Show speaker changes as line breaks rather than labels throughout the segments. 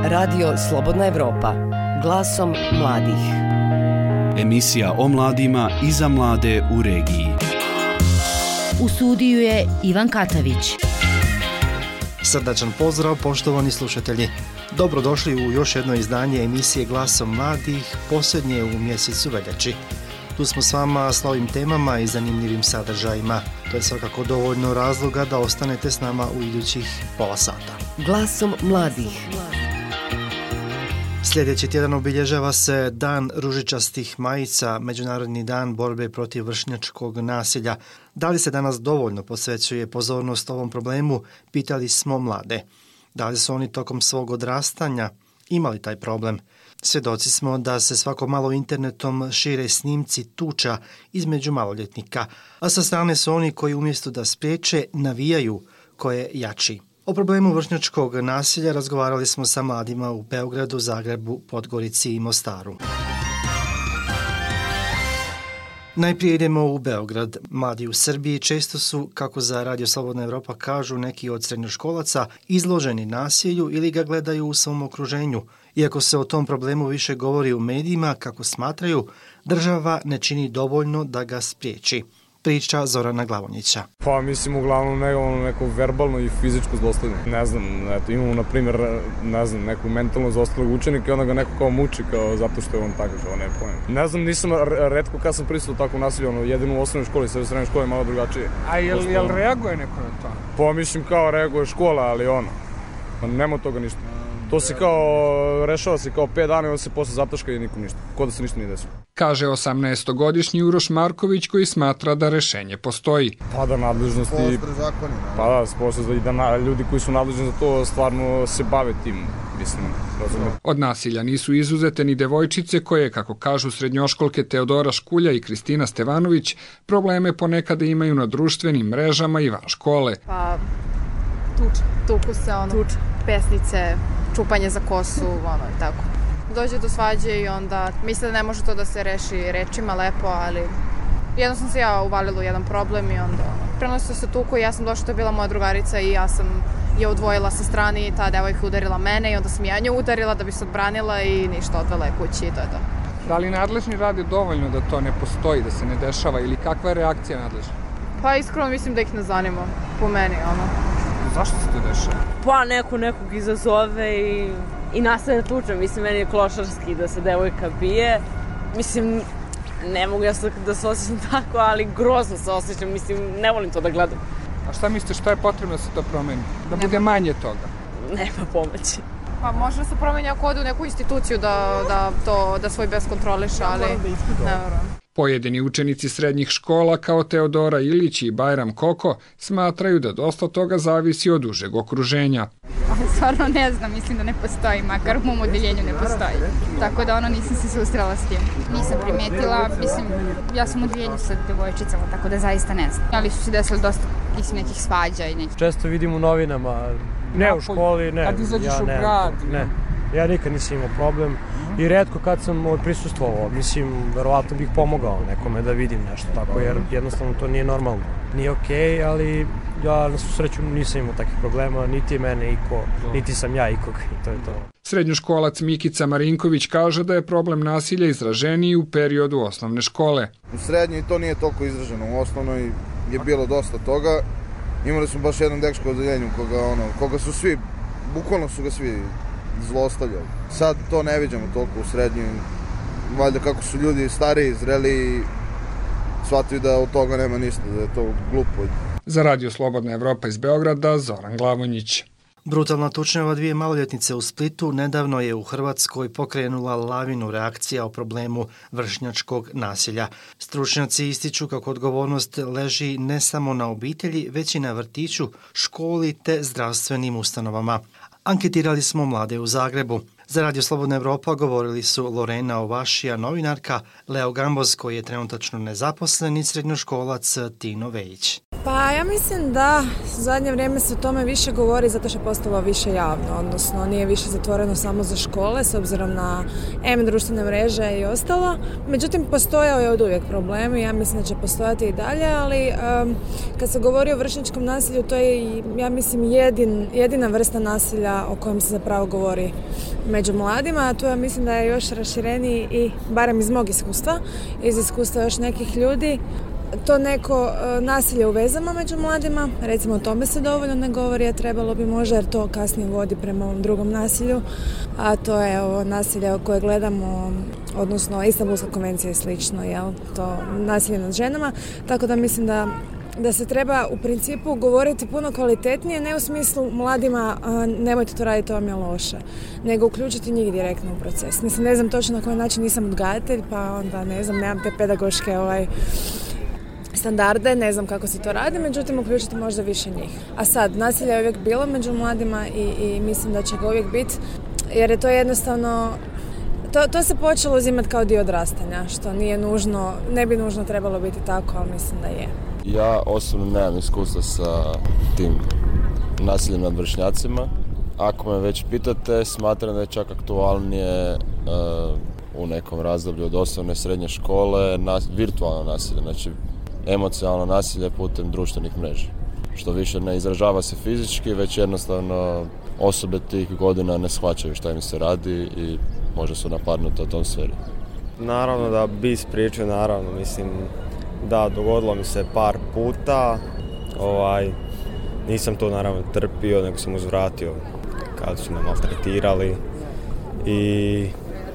Radio Slobodna Evropa, glasom mladih.
Emisija o mladima i za mlade u regiji.
U studiju je Ivan Katavić.
Srdačan pozdrav, poštovani slušatelji. Dobrodošli u još jedno izdanje emisije Glasom mladih, posljednje u mjesecu veljači. Tu smo s vama s novim temama i zanimljivim sadržajima. To je svakako dovoljno razloga da ostanete s nama u idućih pola sata.
Glasom mladih.
Sljedeći tjedan obilježava se Dan ružičastih majica, Međunarodni dan borbe protiv vršnjačkog nasilja. Da li se danas dovoljno posvećuje pozornost ovom problemu, pitali smo mlade. Da li su oni tokom svog odrastanja imali taj problem? Svjedoci smo da se svako malo internetom šire snimci tuča između maloljetnika, a sa strane su oni koji umjesto da spriječe, navijaju ko je jači. O problemu vršnjačkog nasilja razgovarali smo sa mladima u Beogradu, Zagrebu, Podgorici i Mostaru. Najprije idemo u Beograd. Mladi u Srbiji često su, kako za Radio Slobodna Evropa kažu neki od srednjoškolaca, izloženi nasilju ili ga gledaju u svom okruženju. Iako se o tom problemu više govori u medijima, kako smatraju, država ne čini dovoljno da ga spriječi. Priča Zorana Glavonjića.
Pa mislim uglavnom neko verbalno i fizičko zlostavljanje. Ne znam, eto, imamo na primjer, neku mentalno zlostavljenog učenika i onda ga neko kao muči kao zato što je on takav, što ne pojem. Ne znam, nisam retko kad sam prisutovao takvo nasilje, jedino u osnovnoj školi, sve u srednjoj školi je malo drugačije.
A jel reaguje neko na to?
Pa mislim kao reaguje škola, ali nema toga ništa. To se kao, rešava se kao 5 dana i on se posle zataška i nikom ništa. Ko da se ništa nije desilo.
Kaže 18-godišnji Uroš Marković koji smatra da rešenje postoji.
Pa da nadležnosti...
Postre zakoni.
Pa da, postre i da ljudi koji su nadležni za to stvarno se bave tim, mislim, razumijete.
Od nasilja nisu izuzete ni devojčice koje, kako kažu srednjoškolke Teodora Škulja i Kristina Stevanović, probleme ponekada imaju na društvenim mrežama i van škole.
Pa, tuku se, pesnice, čupanje za kosu, i tako. Dođe do svađe i onda misle da ne može to da se reši rečima lepo, ali jedno sam se ja uvalila u jedan problem i onda prenosio se tuku i ja sam došla, to je bila moja drugarica i ja sam je odvojila sa strane i ta devojka udarila mene i onda sam ja nju udarila da bi se odbranila i ništa, odvela je kući i to je to.
Da li nadležni rade dovoljno da to ne postoji, da se ne dešava ili kakva je reakcija nadležna?
Pa iskreno mislim da ih ne zanima, po meni,
Zašto se to dešava?
Pa nekog izazove i nastane tuča. Mislim, meni je klošarski da se devojka bije. Mislim, ne mogu ja da se osjećam tako, ali grozno se osjećam. Mislim, ne volim to da gledam.
A šta mislite, šta je potrebno da se to promeni? Da bude manje toga?
Nema pomoći.
Pa može da se promeni ako ode u neku instituciju da svoj bes kontroliše, ali ne verujem.
Pojedini učenici srednjih škola kao Teodora Ilić i Bajram Koko smatraju da dosta toga zavisi od užeg okruženja.
Stvarno ne znam, mislim da ne postoji, makar u mom odeljenju ne postoji. Tako da nisam se susrela s tim. Nisam primetila, mislim, ja sam u odeljenju sa devojčicama, tako da zaista ne znam. Ali su se desili dosta nekih svađa i nekih.
Često vidim u novinama, ne u školi, ne.
Kad izađeš u grad?
Ne. Ja nikad nisam imao problem i retko kad sam prisustvovao, mislim, verovatno bih pomogao nekome da vidim nešto tako, jer jednostavno to nije normalno. Nije okej, ali ja na svu sreću nisam imao takvih problema, niti je mene iko, niti sam ja ikog i to je to.
Srednjoškolac Mikica Marinković kaže da je problem nasilja izraženiji u periodu osnovne škole.
U srednjoj to nije toliko izraženo, u osnovnoj je bilo dosta toga. Imali smo baš jedan dečko u odeljenju koga su svi, bukvalno su ga svi zlostavljali. Sad to ne viđamo toliko u srednjoj. Valjda kako su ljudi stariji, zreliji, shvataju da od toga nema ništa, da je to glupo.
Za Radio Slobodna Evropa iz Beograda, Zoran Glavonjić.
Brutalna tučnjava 2 maloljetnice u Splitu nedavno je u Hrvatskoj pokrenula lavinu reakcija o problemu vršnjačkog nasilja. Stručnjaci ističu kako odgovornost leži ne samo na obitelji, već i na vrtiću, školi te zdravstvenim ustanovama. Anketirali smo mlade u Zagrebu. Za Radio Slobodna Evropa govorili su Lorena Ovašija, novinarka, Leo Gamboz, koji je trenutačno nezaposlen, i srednjoškolac Tino Vejić.
Pa ja mislim da u zadnje vrijeme se o tome više govori zato što je postalo više javno, odnosno nije više zatvoreno samo za škole s obzirom na društvene mreže i ostalo. Međutim, postojao je od uvijek problem i ja mislim da će postojati i dalje, ali kad se govori o vršnjačkom nasilju, to je, ja mislim, jedina vrsta nasilja o kojem se zapravo govori među mladima, a to ja mislim da je još rašireniji i barem iz mog iskustva, iz iskustva još nekih ljudi, to neko nasilje u vezama među mladima, recimo o tome se dovoljno ne govori, a trebalo bi možda, jer to kasnije vodi prema ovom drugom nasilju, a to je ovo nasilje koje gledamo, odnosno Istanbulska konvencija je slično, jel? To nasilje nad ženama, tako da mislim da se treba u principu govoriti puno kvalitetnije, ne u smislu mladima nemojte to raditi, to vam je loše, nego uključiti njih direktno u proces. Mislim, ne znam točno na koji način, nisam odgajatelj, pa onda ne znam, nemam te pedagoške standarde, ne znam kako se to radi, međutim uključiti možda više njih. A sad, nasilje je uvijek bilo među mladima i mislim da će ga uvijek biti, jer je to jednostavno, to se počelo uzimati kao dio odrastanja, što nije nužno, ne bi nužno trebalo biti tako, ali mislim da je.
Ja osobno nemam iskustva sa tim nasiljem nad vršnjacima. Ako me već pitate, smatram da je čak aktualnije u nekom razdoblju od osnovne srednje škole virtualno nasilje, znači emocionalno nasilje putem društvenih mreža. Što više ne izražava se fizički, već jednostavno osobe tih godina ne shvaćaju šta im se radi i možda su napadnute u tom sferi.
Naravno da bi spriječio, naravno, mislim da dogodilo mi se par puta, nisam to naravno trpio, nego sam uzvratio kad su me maltretirali i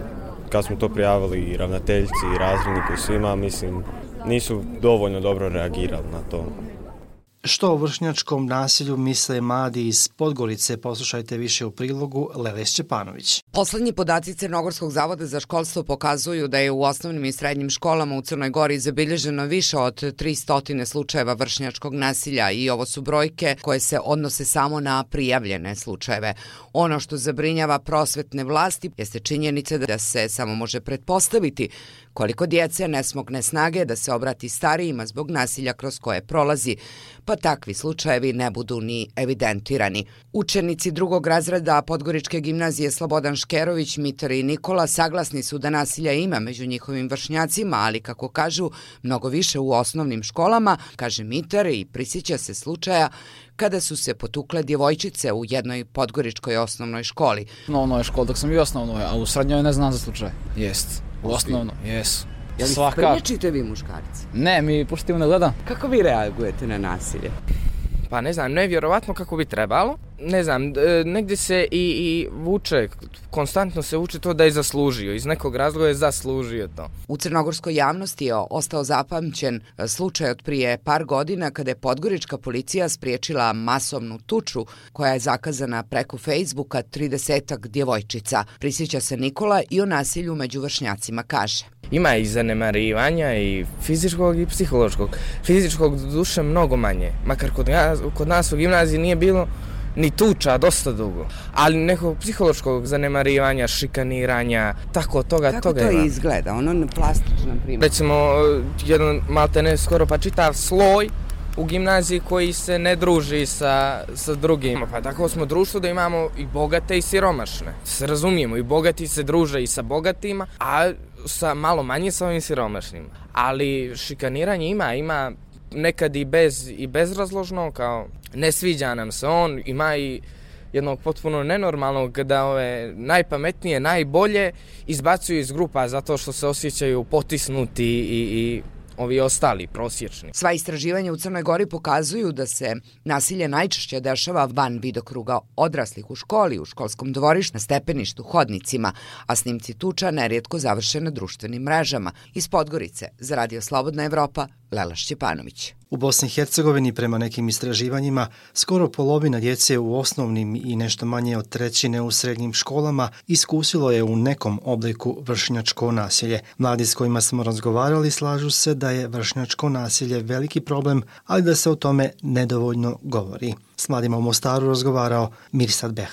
kad smo to prijavili i ravnateljci i razredniku i svima, mislim, nisu dovoljno dobro reagirali na to.
Što o vršnjačkom nasilju misle mladi iz Podgorice, poslušajte više u prilogu Lele Šćepanović.
Poslednji podaci Crnogorskog zavoda za školstvo pokazuju da je u osnovnim i srednjim školama u Crnoj Gori zabilježeno više od 300 slučajeva vršnjačkog nasilja i ovo su brojke koje se odnose samo na prijavljene slučajeve. Ono što zabrinjava prosvetne vlasti jeste činjenica da se samo može pretpostaviti koliko djece ne smogne snage da se obrati starijima zbog nasilja kroz koje prolazi, pa takvi slučajevi ne budu ni evidentirani. Učenici drugog razreda Podgoričke gimnazije Slobodan Škerović, Mitar i Nikola saglasni su da nasilja ima među njihovim vršnjacima, ali kako kažu, mnogo više u osnovnim školama, kaže Mitar i prisjeća se slučaja kada su se potukle djevojčice u jednoj podgoričkoj osnovnoj školi.
U osnovnoj školi, dok sam i u osnovnoj, a u srednjoj ne znam za slučaj. Jest. U osnovno, jesu.
Je li prnječite vi muškarci?
Ne, mi puštimo ne gledam.
Kako vi reagujete na nasilje?
Pa ne znam, nevjerovatno kako bi trebalo. Ne znam, negdje se i vuče, konstantno se vuče to da je zaslužio. Iz nekog razloga je zaslužio to.
U crnogorskoj javnosti je ostao zapamćen slučaj od prije par godina kada je podgorička policija spriječila masovnu tuču koja je zakazana preko Facebooka 30-ak djevojčica. Prisjeća se Nikola i o nasilju među vršnjacima kaže.
Ima i zanemarivanja i fizičkog i psihološkog. Fizičkog duše mnogo manje. Makar kod nas u gimnaziji nije bilo ni tuča dosta dugo. Ali nekog psihološkog zanemarivanja, šikaniranja, tako toga
Kako
toga
to
ima.
Izgleda? Ono plastično primjer.
Recimo, jedan maltene skoro pa čitav sloj u gimnaziji koji se ne druži sa drugima. Pa tako smo društvo da imamo i bogate i siromašne. Se razumijemo, i bogati se druže i sa bogatima, a sa malo manje sa ovim siromašnima. Ali šikaniranje ima nekad i bezrazložno, kao ne sviđa nam se on, ima i jednog potpuno nenormalnog da ove najpametnije, najbolje izbacuju iz grupa zato što se osjećaju potisnuti i ovi ostali, prosječni.
Sva istraživanja u Crnoj Gori pokazuju da se nasilje najčešće dešava van vidokruga odraslih u školi, u školskom dvorištu, na stepeništu, hodnicima, a snimci tuča nerijetko završe na društvenim mrežama. Iz Podgorice, za Radio Slobodna Evropa, Lela Šćepanović.
U Bosni i Hercegovini, prema nekim istraživanjima, skoro polovina djece u osnovnim i nešto manje od trećine u srednjim školama iskusilo je u nekom obliku vršnjačko nasilje. Mladi s kojima smo razgovarali slažu se da je vršnjačko nasilje veliki problem, ali da se o tome nedovoljno govori. S mladima u Mostaru razgovarao Mirsad Behram.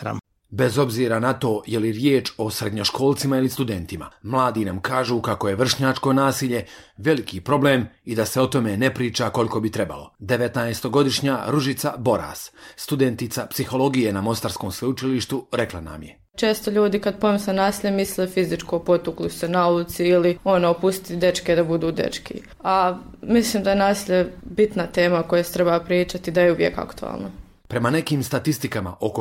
Bez obzira na to je li riječ o srednjoškolcima ili studentima, mladi nam kažu kako je vršnjačko nasilje veliki problem i da se o tome ne priča koliko bi trebalo. 19-godišnja Ružica Boras, studentica psihologije na Mostarskom sveučilištu, rekla nam je:
Često ljudi kad pomisle nasilje misle fizičko, potukli se na ulici ili pustiti dečke da budu dečki. A mislim da je nasilje bitna tema koja se treba pričati, da je uvijek aktualna.
Prema nekim statistikama, oko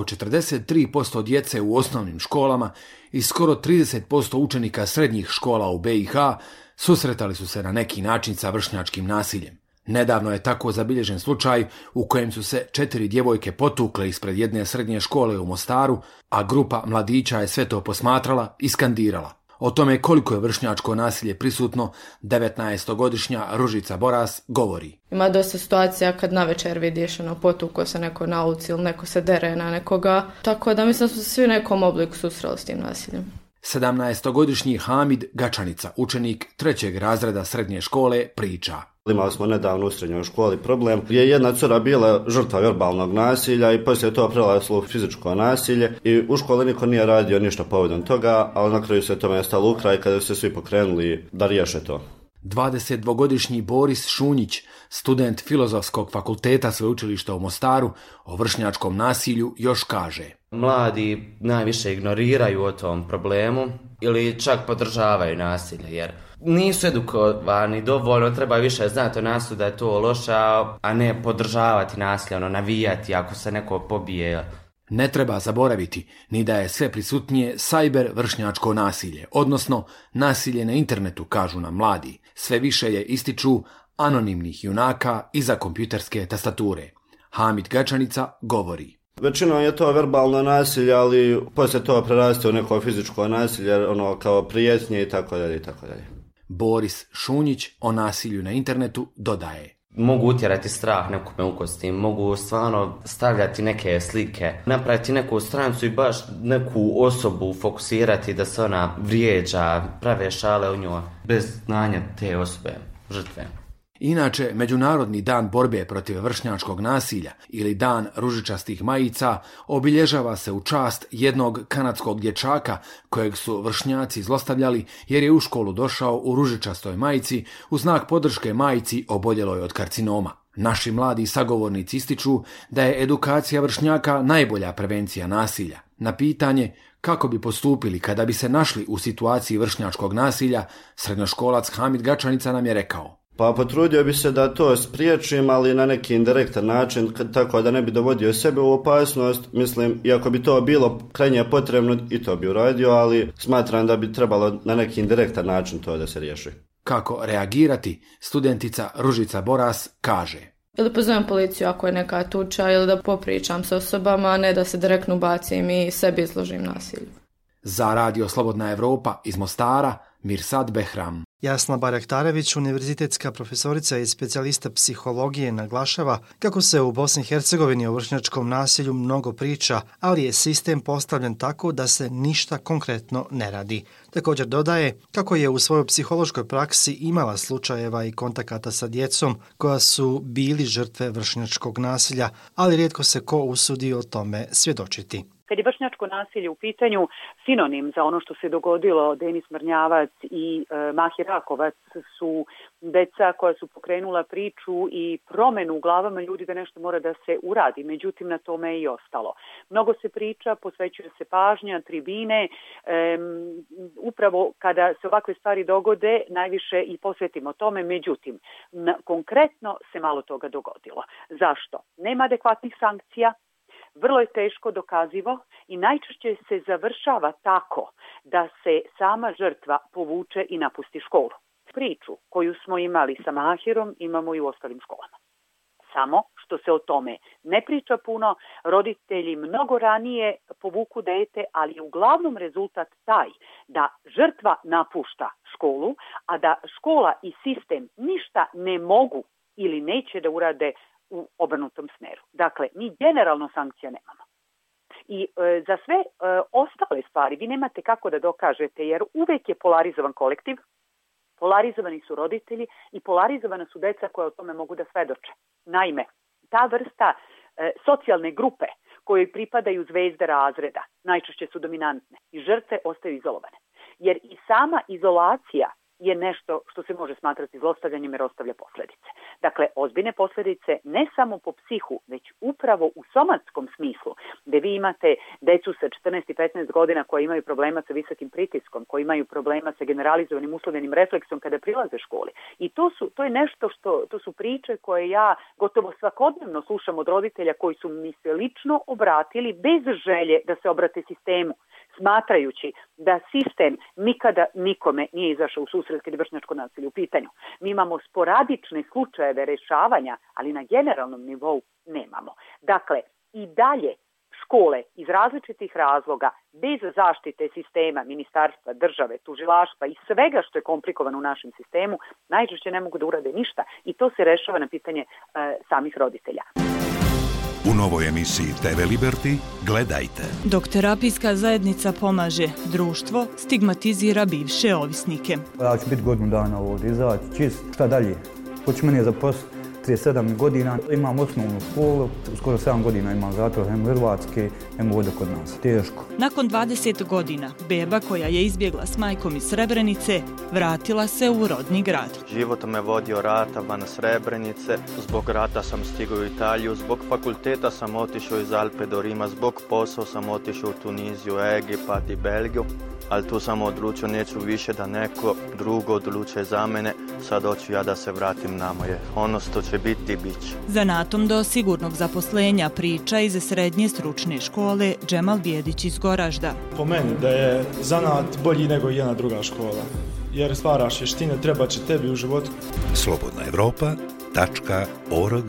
43% djece u osnovnim školama i skoro 30% učenika srednjih škola u BiH susretali su se na neki način sa vršnjačkim nasiljem. Nedavno je tako zabilježen slučaj u kojem su se 4 djevojke potukle ispred jedne srednje škole u Mostaru, a grupa mladića je sve to posmatrala i skandirala. O tome koliko je vršnjačko nasilje prisutno, 19-godišnja Ružica Boras govori.
Ima dosta situacija kad navečer vidiš potuko se neko na ulici ili neko se dere na nekoga, tako da mislim da smo se svi u nekom obliku susreli s tim nasiljem.
17-godišnji Hamid Gačanica, učenik 3. razreda srednje škole, priča.
Imali smo nedavno u srednjoj školi problem gdje je jedna cura bila žrtva verbalnog nasilja i poslije to prelazilo u fizičko nasilje i u školi niko nije radio ništa povodom toga, ali na kraju se tome stalo u kraj kada su se svi pokrenuli da riješe to.
22-godišnji Boris Šunjić, student Filozofskog fakulteta sveučilišta u Mostaru, o vršnjačkom nasilju još kaže:
Mladi najviše ignoriraju o tom problemu ili čak podržavaju nasilje jer nisu edukovani dovoljno, treba više znati o nasilju da je to loše, a ne podržavati nasilje, navijati ako se neko pobije.
Ne treba zaboraviti ni da je sve prisutnije sajber vršnjačko nasilje, odnosno nasilje na internetu, kažu nam mladi. Sve više je, ističu, anonimnih junaka iza kompjuterske tastature. Hamid Gačanica govori:
Većinom je to verbalno nasilje, ali poslije to preraste u neko fizičko nasilje, kao prijetnje i tako dalje i tako dalje.
Boris Šunjić o nasilju na internetu dodaje:
Mogu utjerati strah nekome u kosti, mogu stvarno stavljati neke slike, napraviti neku stranicu i baš neku osobu fokusirati da se ona vrijeđa, prave šale u njoj, bez znanja te osobe, žrtve.
Inače, Međunarodni dan borbe protiv vršnjačkog nasilja ili Dan ružičastih majica obilježava se u čast jednog kanadskog dječaka kojeg su vršnjaci zlostavljali jer je u školu došao u ružičastoj majici u znak podrške majici oboljeloj od karcinoma. Naši mladi sagovornici ističu da je edukacija vršnjaka najbolja prevencija nasilja. Na pitanje kako bi postupili kada bi se našli u situaciji vršnjačkog nasilja, srednjoškolac Hamid Gačanica nam je rekao:
Pa potrudio bi se da to spriječim, ali na neki indirektan način, tako da ne bi dovodio sebe u opasnost. Mislim, iako bi to bilo krajnje potrebno, i to bi uradio, ali smatram da bi trebalo na neki indirektan način to da se riješi.
Kako reagirati, studentica Ružica Boras kaže:
Ili pozovem policiju ako je neka tuča, ili da popričam s osobama, a ne da se direktno bacim i sebi izložim nasilju.
Za Radio Slobodna Evropa iz Mostara, Mirsad Behram.
Jasna Baraktarević, univerzitetska profesorica i specijalista psihologije, naglašava kako se u Bosni i Hercegovini o vršnjačkom nasilju mnogo priča, ali je sistem postavljen tako da se ništa konkretno ne radi. Također dodaje kako je u svojoj psihološkoj praksi imala slučajeva i kontakata sa djecom koja su bili žrtve vršnjačkog nasilja, ali rijetko se ko usudi o tome svjedočiti.
Kad je vršnjačko nasilje u pitanju, sinonim za ono što se dogodilo Denis Mrnjavac i Mahir Rakovac su deca koja su pokrenula priču i promenu u glavama ljudi da nešto mora da se uradi. Međutim, na tome je i ostalo. Mnogo se priča, posvećuje se pažnja, tribine. Upravo kada se ovakve stvari dogode, najviše i posvetimo tome. Međutim, konkretno se malo toga dogodilo. Zašto? Nema adekvatnih sankcija. Vrlo je teško dokazivo i najčešće se završava tako da se sama žrtva povuče i napusti školu. Priču koju smo imali sa Mahirom imamo i u ostalim školama. Samo što se o tome ne priča puno, roditelji mnogo ranije povuku dete, ali je uglavnom rezultat taj da žrtva napušta školu, a da škola i sistem ništa ne mogu ili neće da urade u obrnutom smeru. Dakle, mi generalno sankcija nemamo. I za sve ostale stvari vi nemate kako da dokažete, jer uvek je polarizovan kolektiv, polarizovani su roditelji i polarizovana su deca koja o tome mogu da svedoče. Naime, ta vrsta socijalne grupe kojoj pripadaju zvezde razreda. Najčešće su dominantne i žrtve ostaju izolovane. Jer i sama izolacija je nešto što se može smatrati zlostavljanjem jer ostavlja posljedice. Dakle, ozbiljne posljedice ne samo po psihu, već upravo u somatskom smislu, gdje vi imate decu sa 14 i 15 godina koji imaju problema sa visokim pritiskom, koji imaju problema sa generalizovanim uslovljenim refleksom kada prilaze školi. I to je nešto to su priče koje ja gotovo svakodnevno slušam od roditelja koji su mi se lično obratili bez želje da se obrate sistemu, smatrajući da sistem nikada nikome nije izašao u susret kad je vršnjačko nasilje u pitanju. Mi imamo sporadične slučajeve rešavanja, ali na generalnom nivou nemamo. Dakle, i dalje škole iz različitih razloga, bez zaštite sistema, ministarstva, države, tužilaštva i svega što je komplikovano u našem sistemu, najčešće ne mogu da urade ništa i to se rešava na pitanje samih roditelja.
U novoj emisiji TV Liberty gledajte.
Dok terapijska zajednica pomaže, društvo stigmatizira bivše ovisnike.
Ja ću biti godinu dana ovdje, izaći čist, šta dalje? Hoću meni zaposliti 37 godina, imam osnovnu školu, skoro 7 godina imam zatvor, hem Hrvatske, hem ovdje kod nas. Teško.
Nakon 20 godina, beba koja je izbjegla s majkom iz Srebrenice, vratila se u rodni grad.
Život me vodio rata van Srebrenice, zbog rata sam stigao u Italiju, zbog fakulteta sam otišao iz Alpe do Rima, zbog posao sam otišao u Tuniziju, Egipat i Belgiju, ali tu sam odlučio neću više da neko drugo odlučuje za mene, sad hoću ja da se vratim na moje. Ono što će biti, bit će.
Zanatom do sigurnog zaposlenja priča iz srednje stručne škole Džemal Bijedić iz Goražda.
Po meni da je zanat bolji nego jedna druga škola, jer stvaraš vještine, treba će tebi u životu.
slobodnaevropa.org.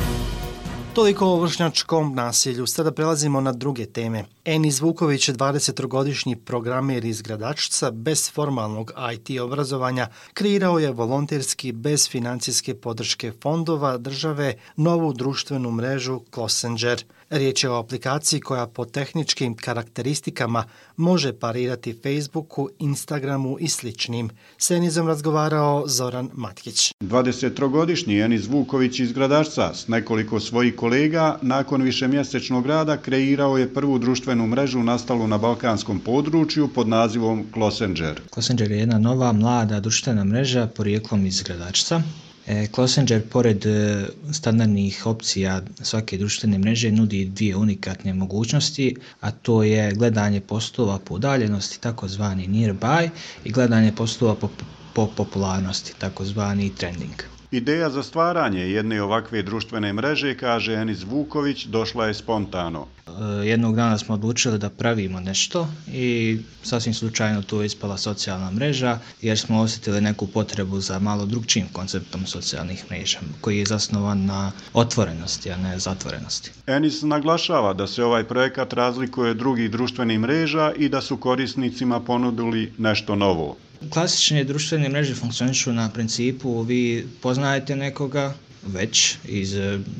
Toliko o vršnjačkom nasilju. Sada prelazimo na druge teme. Enis Vuković, 20-godišnji programer iz Gradačca, bez formalnog IT obrazovanja, kreirao je volonterski, bez financijske podrške fondova države, novu društvenu mrežu Closenger. Riječ je o aplikaciji koja po tehničkim karakteristikama može parirati Facebooku, Instagramu i sličnim. S Enizom razgovarao Zoran Matkić.
23-godišnji Enis Vuković iz Gradačca s nekoliko svojih kolega nakon višemjesečnog rada kreirao je prvu društvenu mrežu nastalu na balkanskom području pod nazivom Closenger.
Closenger je jedna nova, mlada društvena mreža porijeklom iz Gradačca. Closenger, pored standardnih opcija svake društvene mreže, nudi dvije unikatne mogućnosti, a to je gledanje postova po udaljenosti, takozvani nearby, i gledanje postova po popularnosti, takozvani trending.
Ideja za stvaranje jedne ovakve društvene mreže, kaže Enis Vuković, došla je spontano.
Jednog dana smo odlučili da pravimo nešto i sasvim slučajno to je ispala socijalna mreža, jer smo osjetili neku potrebu za malo drugčijim konceptom socijalnih mreža, koji je zasnovan na otvorenosti, a ne zatvorenosti.
Enis naglašava da se ovaj projekat razlikuje od drugih društvenih mreža i da su korisnicima ponudili nešto novo.
Klasične društvene mreže funkcionišu na principu vi poznajete nekoga već iz,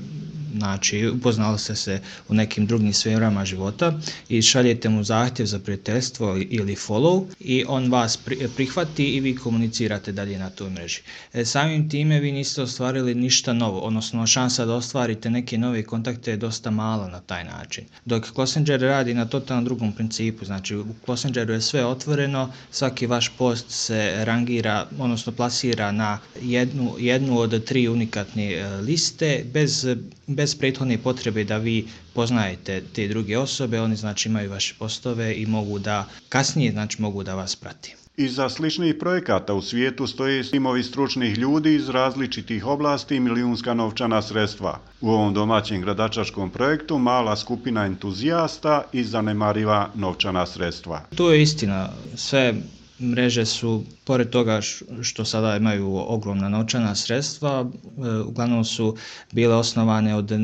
znači upoznali ste se u nekim drugim sferama života i šaljete mu zahtjev za prijateljstvo ili follow i on vas prihvati i vi komunicirate dalje na toj mreži. Samim time vi niste ostvarili ništa novo, odnosno šansa da ostvarite neke nove kontakte je dosta mala na taj način. Dok Closenger radi na totalno drugom principu, znači u Closengeru je sve otvoreno, svaki vaš post se rangira, odnosno plasira na jednu od tri unikatne liste bez prethodne potrebe da vi poznajete te druge osobe, oni znači imaju vaše postove i kasnije mogu da vas prati.
Iza sličnih projekata u svijetu stoje timovi stručnih ljudi iz različitih oblasti i milijunska novčana sredstva. U ovom domaćem gradačačkom projektu mala skupina entuzijasta i zanemariva novčana sredstva.
To je istina. Sve mreže su, pored toga što sada imaju ogromna novčana sredstva, uglavnom su bile osnovane od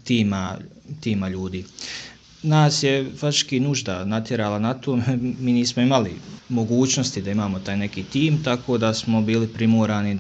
tima ljudi. Nas je faktički nužda natjerala na to, mi nismo imali mogućnosti da imamo taj neki tim, tako da smo bili primorani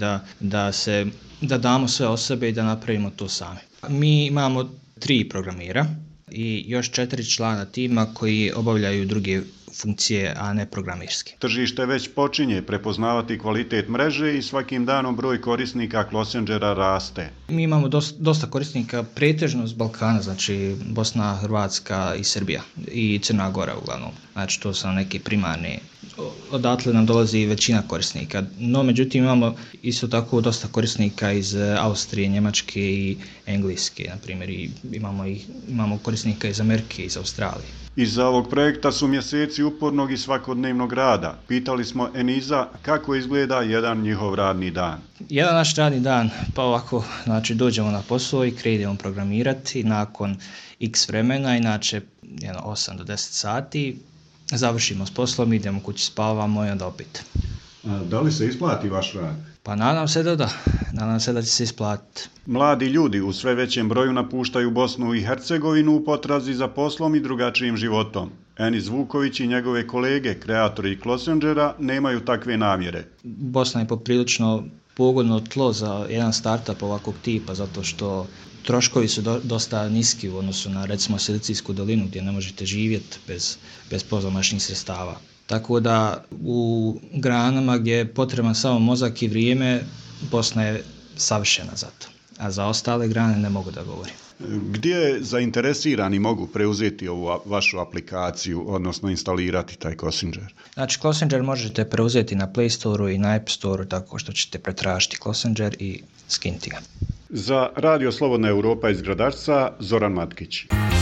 da damo sve o sebe i da napravimo to sami. Mi imamo 3 programera i još 4 člana tima koji obavljaju druge funkcije, a ne programerske.
Tržište već počinje prepoznavati kvalitet mreže i svakim danom broj korisnika Closengera raste.
Mi imamo dosta korisnika, pretežno s Balkana, znači Bosna, Hrvatska i Srbija i Crna Gora uglavnom. Znači to su neki primarni. Odatle nam dolazi većina korisnika. No, međutim, imamo isto tako dosta korisnika iz Austrije, Njemačke i Engleske, na primjer, i imamo korisnika iz Amerike, iz Australije.
Iza ovog projekta su mjeseci upornog i svakodnevnog rada. Pitali smo Eniza kako izgleda jedan njihov radni dan.
Jedan naš radni dan, pa ovako, znači dođemo na posao i krenemo programirati nakon x vremena, inače 8 do 10 sati, završimo s poslom, idemo kući, spavamo i onda opet.
Da li se isplati vaš rad?
Pa nadam se da da. Nadam se da će se isplatiti.
Mladi ljudi u sve većem broju napuštaju Bosnu i Hercegovinu u potrazi za poslom i drugačijim životom. Enis Vuković i njegove kolege, kreatori Closengera, nemaju takve namjere.
Bosna je poprilično pogodno tlo za jedan startup ovakvog tipa, zato što troškovi su dosta niski u odnosu na, recimo, Silicijsku dolinu, gdje ne možete živjeti bez pozamašnih sredstava. Tako da u granama gdje je potreban samo mozak i vrijeme, Bosna je savršena za to. A za ostale grane ne mogu da govorim.
Gdje zainteresirani mogu preuzeti ovu vašu aplikaciju, odnosno instalirati taj Closenger?
Znači, Closenger možete preuzeti na Play Store i na App Store tako što ćete pretražiti Closenger i skinuti ga.
Za Radio Slobodna Europa iz Gradačca, Zoran Matkić.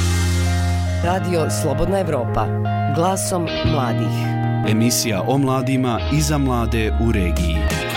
Radio Slobodna Europa, glasom mladih.
Emisija o mladima i za mlade u regiji.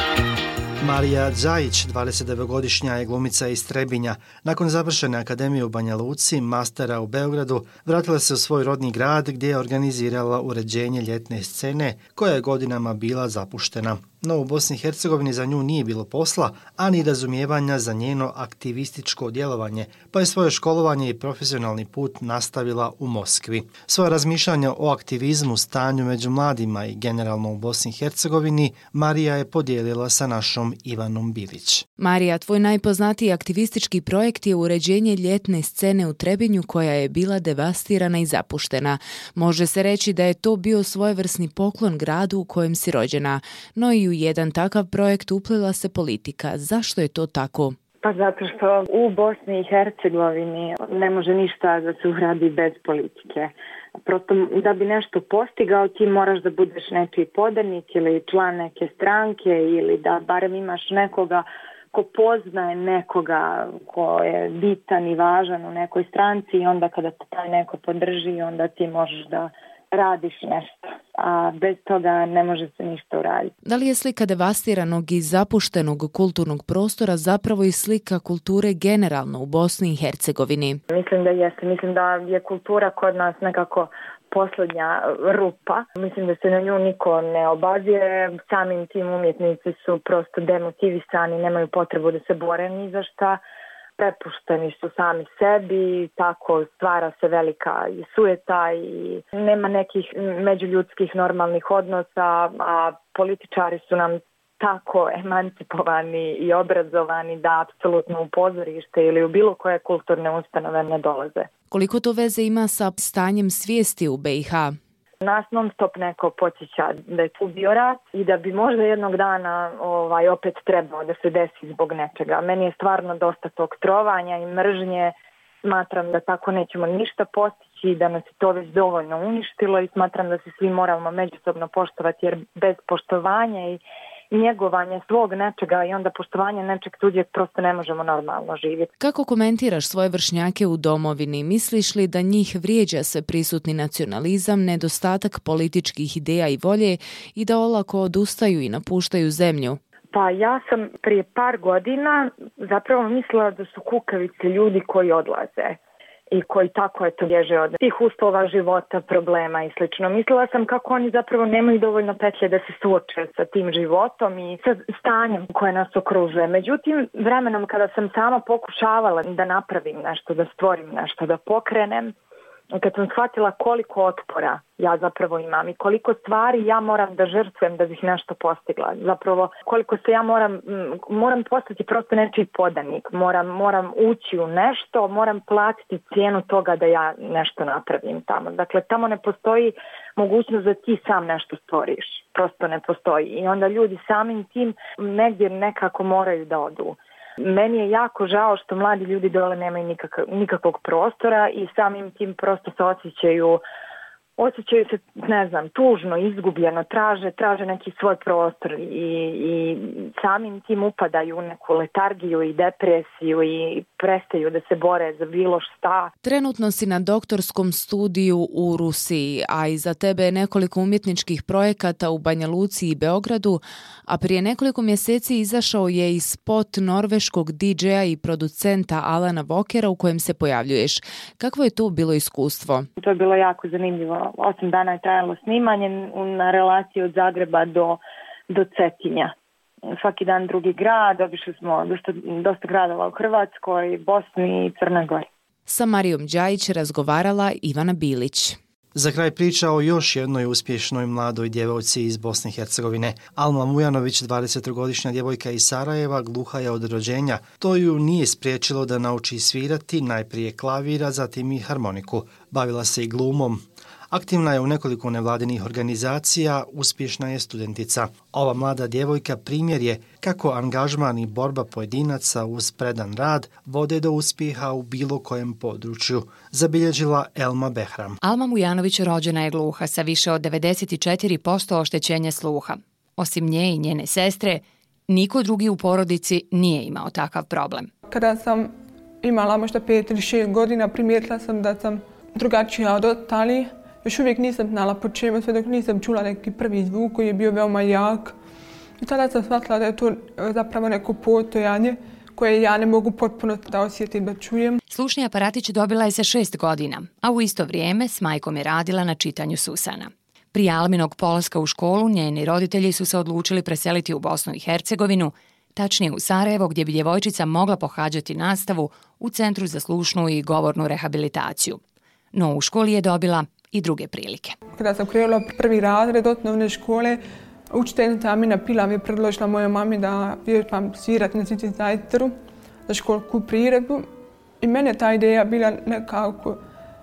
Marija Džajić, 29-godišnja je glumica iz Trebinja. Nakon završene akademije u Banja Luci, mastera u Beogradu, vratila se u svoj rodni grad gdje je organizirala uređenje ljetne scene koja je godinama bila zapuštena. No u Bosni i Hercegovini za nju nije bilo posla, a ni razumijevanja za njeno aktivističko djelovanje, pa je svoje školovanje i profesionalni put nastavila u Moskvi. Svoje razmišljanja o aktivizmu, stanju među mladima i generalno u Bosni i Hercegovini Marija je podijelila sa našom Ivanom Bilić.
Marija, tvoj najpoznatiji aktivistički projekt je uređenje ljetne scene u Trebinju koja je bila devastirana i zapuštena. Može se reći da je to bio svojevrsni poklon gradu u kojem si rođena, no i u jedan takav projekt uplila se politika. Zašto je to tako?
Pa zato što u Bosni i Hercegovini ne može ništa da se uradi bez politike. Prosto da bi nešto postigao ti moraš da budeš nečiji podanik ili član neke stranke ili da barem imaš nekoga ko poznaje nekoga ko je bitan i važan u nekoj stranci i onda kada te taj neko podrži onda ti možeš da radiš nešto, a bez toga ne može se ništa uraditi.
Da li je slika devastiranog i zapuštenog kulturnog prostora zapravo i slika kulture generalno u Bosni i Hercegovini?
Mislim da jeste. Mislim da je kultura kod nas nekako posljednja rupa. Mislim da se na nju niko ne obazire. Samim tim umjetnici su prosto demotivisani, nemaju potrebu da se bore ni za šta. Prepušteni su sami sebi, tako stvara se velika sujeta i nema nekih međuljudskih normalnih odnosa, a političari su nam tako emancipovani i obrazovani da apsolutno u pozorište ili u bilo koje kulturne ustanove ne dolaze.
Koliko to veze ima sa stanjem svijesti u BiH?
Nas non stop neko podsjeća da je tu bio rat i da bi možda jednog dana opet trebao da se desi zbog nečega. Meni je stvarno dosta tog trovanja i mržnje. Smatram da tako nećemo ništa postići, da nas je to već dovoljno uništilo i smatram da se svi moramo međusobno poštovati jer bez poštovanja i njegovanje svog nečega i onda poštovanje nečeg tuđeg prosto ne možemo normalno živjeti.
Kako komentiraš svoje vršnjake u domovini? Misliš li da njih vrijeđa sve prisutni nacionalizam, nedostatak političkih ideja i volje i da olako odustaju i napuštaju zemlju?
Pa ja sam prije par godina zapravo mislila da su kukavice ljudi koji odlaze i koji tako bježe od tih uslova života, problema i slično. Mislila sam kako oni zapravo nemaju dovoljno petlje da se suoče sa tim životom i sa stanjem koje nas okružuje. Međutim, vremenom kada sam sama pokušavala da napravim nešto, da stvorim nešto, da pokrenem, kad sam shvatila koliko otpora ja zapravo imam i koliko stvari ja moram da žrtvujem da bih nešto postigla. Zapravo koliko se ja moram postati prosto nečiji podanik, moram ući u nešto, moram platiti cijenu toga da ja nešto napravim tamo. Dakle, tamo ne postoji mogućnost da ti sam nešto stvoriš. Prosto ne postoji. I onda ljudi samim tim negdje nekako moraju da odu. Meni je jako žao što mladi ljudi dole nemaju nikakvog prostora i samim tim prosto se osjećaju se, ne znam, tužno, izgubljeno, traže neki svoj prostor i samim tim upadaju u neku letargiju i depresiju i prestaju da se bore za bilo šta.
Trenutno si na doktorskom studiju u Rusiji, a iza tebe je nekoliko umjetničkih projekata u Banja Luci i Beogradu, a prije nekoliko mjeseci izašao je i spot norveškog DJ-a i producenta Alana Walkera u kojem se pojavljuješ. Kakvo je to bilo iskustvo?
To je bilo jako zanimljivo. 8 dana je trajalo snimanje na relaciji od Zagreba do Cetinja. Svaki dan drugi grad, obišli smo dosta gradova u Hrvatskoj, Bosni i Crnoj Gori.
Sa Marijom Đajić razgovarala Ivana Bilić.
Za kraj priča o još jednoj uspješnoj mladoj djevojci iz Bosne i Hercegovine. Alma Mujanović, 20-godišnja djevojka iz Sarajeva, gluha je od rođenja. To ju nije spriječilo da nauči svirati najprije klavira, zatim i harmoniku. Bavila se i glumom. Aktivna je u nekoliko nevladinih organizacija, uspješna je studentica. Ova mlada djevojka primjer je kako angažman i borba pojedinaca uz predan rad vode do uspjeha u bilo kojem području, zabilježila Elma Behram.
Alma Mujanović rođena je gluha sa više od 94% oštećenja sluha. Osim nje i njene sestre, niko drugi u porodici nije imao takav problem.
Kada sam imala možda 5 ili 6 godina, primijetila sam da sam drugačija od ostalih. Još uvijek nisam znala po čemu, sve dok nisam čula neki prvi zvuk koji je bio veoma jak. I tada sam shvatila da je to zapravo neko postojanje koje ja ne mogu potpuno da osjetim, da čujem.
Slušni aparatić dobila je sa 6 godina, a u isto vrijeme s majkom je radila na čitanju Susana. Prije Alminog polaska u školu, njeni roditelji su se odlučili preseliti u Bosnu i Hercegovinu, tačnije u Sarajevo, gdje bi djevojčica mogla pohađati nastavu u Centru za slušnu i govornu rehabilitaciju. No u školi je dobila i druge prilike.
Kada sam krenula prvi razred osnovne škole, učiteljica Amina Pilav je predložila mojoj mami da vježbam svirati na sintetizatoru za školsku priredbu. I mene ta ideja bila nekako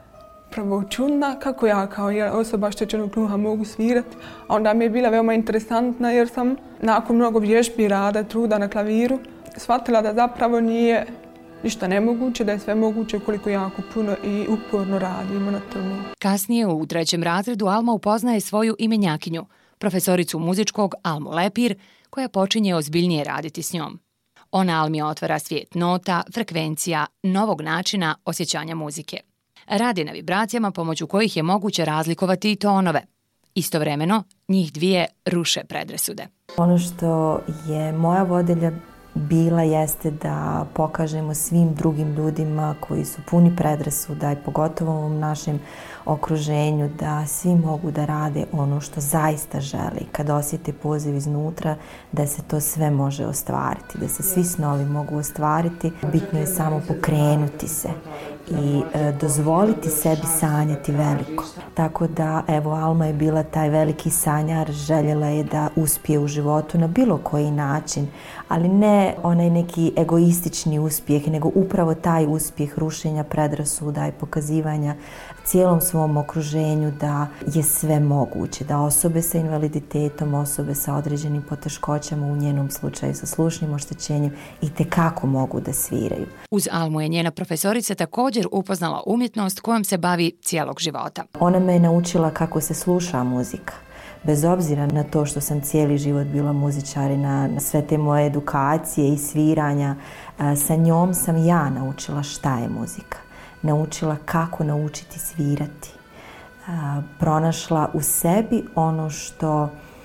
prvo čudna, kako ja kao osoba oštećenog sluha mogu svirati. A onda mi je bila veoma interesantna jer sam nakon mnogo vježbi, rada, truda na klaviru shvatila da zapravo nije ništa nemoguće, da je sve moguće koliko jako puno i uporno radimo na tome.
Kasnije u 3. razredu Alma upoznaje svoju imenjakinju, profesoricu muzičkog Almu Lepir, koja počinje ozbiljnije raditi s njom. Ona Almi otvara svijet nota, frekvencija, novog načina osjećanja muzike. Radi na vibracijama pomoću kojih je moguće razlikovati i tonove. Istovremeno, njih dvije ruše predrasude.
Ono što je moja vodilja bila jeste da pokažemo svim drugim ljudima koji su puni predrasuda i pogotovo u našem okruženju da svi mogu da rade ono što zaista želi. Kad osjete poziv iznutra da se to sve može ostvariti, da se svi snovi mogu ostvariti. Bitno je samo pokrenuti se i dozvoliti sebi sanjati veliko. Tako da, evo, Alma je bila taj veliki sanjar, željela je da uspije u životu na bilo koji način, ali ne onaj neki egoistični uspjeh, nego upravo taj uspjeh rušenja predrasuda i pokazivanja cijelom svom okruženju da je sve moguće, da osobe sa invaliditetom, osobe sa određenim poteškoćama, u njenom slučaju sa slušnim oštećenjem, itekako mogu da sviraju.
Uz Almu je njena profesorica također upoznala umjetnost kojom se bavi cijelog života.
Ona me je naučila kako se sluša muzika. Bez obzira na to što sam cijeli život bila muzičar i na sve te moje edukacije i sviranja, sa njom sam ja naučila šta je muzika. Naučila kako naučiti svirati. Pronašla u sebi ono što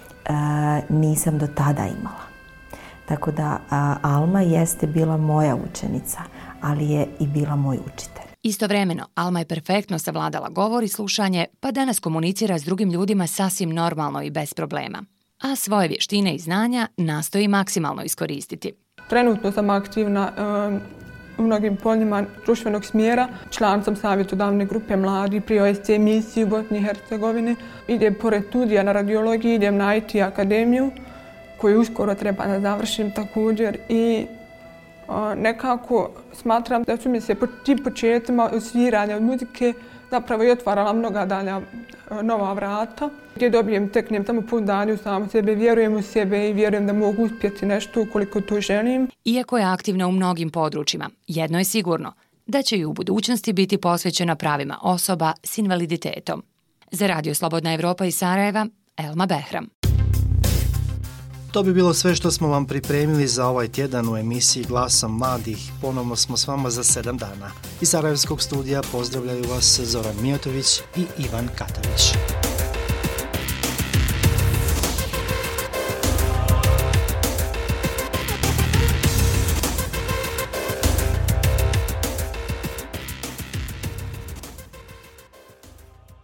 nisam do tada imala. Tako da Alma jeste bila moja učenica, ali je i bila moj učitelj.
Istovremeno, Alma je perfektno savladala govor i slušanje, pa danas komunicira s drugim ljudima sasvim normalno i bez problema. A svoje vještine i znanja nastoji maksimalno iskoristiti.
Trenutno sam aktivna u mnogim poljima društvenog smjera. Član sam savjetodavne grupe mladi pri OSC misiji u Bosni i Hercegovini. Idem pored studija na radiologiji, idem na IT akademiju koju uskoro treba da završim također i nekako smatram da su mi se po tim početima sviranja muzike zapravo i otvarala mnoga dalja nova vrata gdje teknem samo pouzdanje u samu sebe, vjerujem u sebe i vjerujem da mogu uspjeti nešto ukoliko to želim.
Iako je aktivna u mnogim područjima, jedno je sigurno, da će i u budućnosti biti posvećena pravima osoba s invaliditetom. Za Radio Slobodna Evropa iz Sarajeva, Elma Behram.
To bi bilo sve što smo vam pripremili za ovaj tjedan u emisiji Glasom mladih. Ponovno smo s vama za 7 dana. Iz Sarajevskog studija pozdravljaju vas Zoran Mijotović i Ivan Katavić.